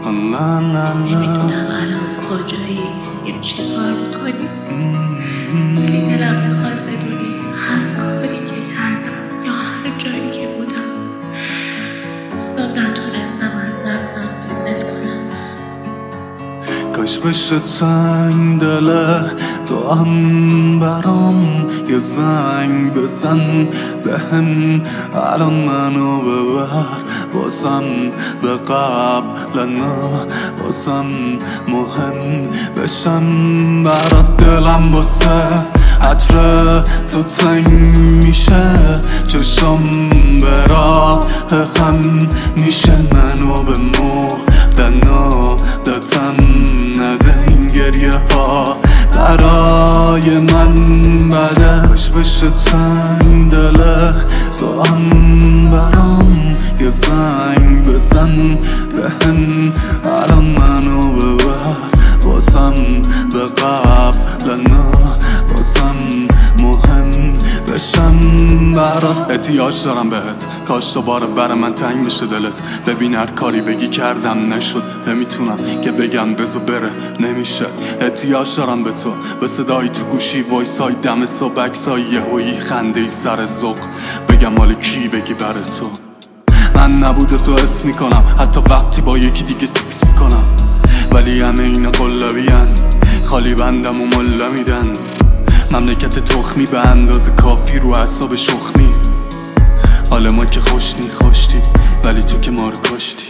نمیدونم الان کجایی یا چی کار میکنی، ولی دلم میخواد بدونی هر کاری که کردم یا هر جایی که بودم بازم نتونستم از مغزم بیرونت کنم. کاش بشه تنگ دله تو هم برام یه زنگ بزن بهم الان منو ببر بازم به قبل نه بازم مهم بشم برات دلم واسه عطر تو تنگ میشه چشم به راه هم میشه منو به مردن دادم نده این گریه ها برای من بده. کاش بشه تنگ دله تو هم برام یه زنگ بزن بهم الان منو ببر بازم به قبل نه بازم مهم بشم برات. احتیاج دارم بهت کاش دوباره بر من تنگ بشه دلت. ببین هر کاری بگی کردم نشد نمیتونم که بگم بزو بره نمیشه. احتیاج دارم به تو به صدایی تو گوشی وایسای دم صبح عکسای یهویی خنده ای سر ذوق بگم مال کی بگی بر تو. من نبوده تو حس میکنم حتی وقتی با یکی دیگه سکس میکنم ولی همه اینا قلابیان خالی بندم و ملا میدن. مملکت تخمی به اندازه کافی رو اعصاب شخمی. حال ما که خوشتی ولی تو که ما رو کشتی.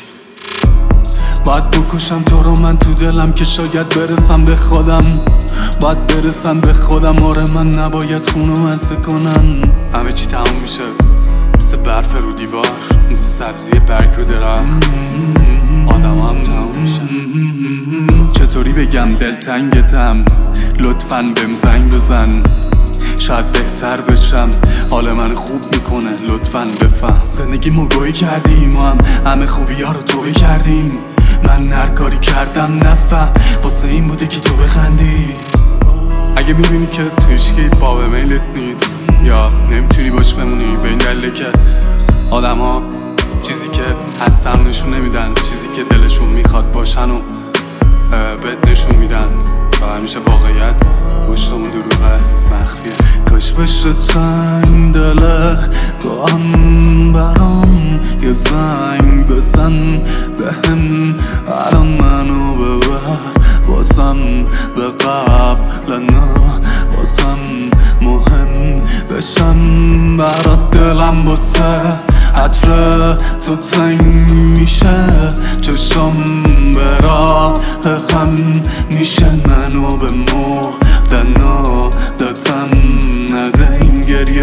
باید بکشم تو رو من تو دلم که شاید برسم به خودم. باید برسم به خودم آره من نباید خونو مزه کنم. همه چی تموم میشه مثل برف رو دیوار مثل سبزی برگ رو درخت. آدم هم تموم میشن. چطوری بگم دلتنگتم لطفاً بهم زنگ بزن شاید بهتر بشم حال من خوب میکنه لطفاً بفهم. زندگی مگوی کردیم و همه خوبی ها رو توبه کردیم. من هر کاری کردم نفهم واسه این بوده که تو بخندی. اگه میبینی که توش که باب میلت نیست یا نمیتونی باش بمونی به این دلیله که آدم ها چیزی که هستن نشون نمیدن چیزی که دلشون میخواد باشن و بهت نشون میدن و همیشه واقعیت پشت اون دروغه مخفیه. کاش بشه تنگ دله تو هم برام یه زنگ بزن بهم الان منو ببر بازم به قبل نه بازم مهم بشم برات دلم واسه عطر تو تنگ میشه چشم به راه هم میشه منو به مردن دادم نده این گریه